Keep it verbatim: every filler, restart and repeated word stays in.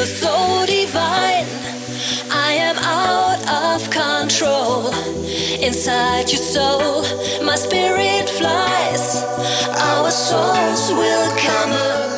so divine. I am out of control. Inside your soul, my spirit flies. Our souls will come alive.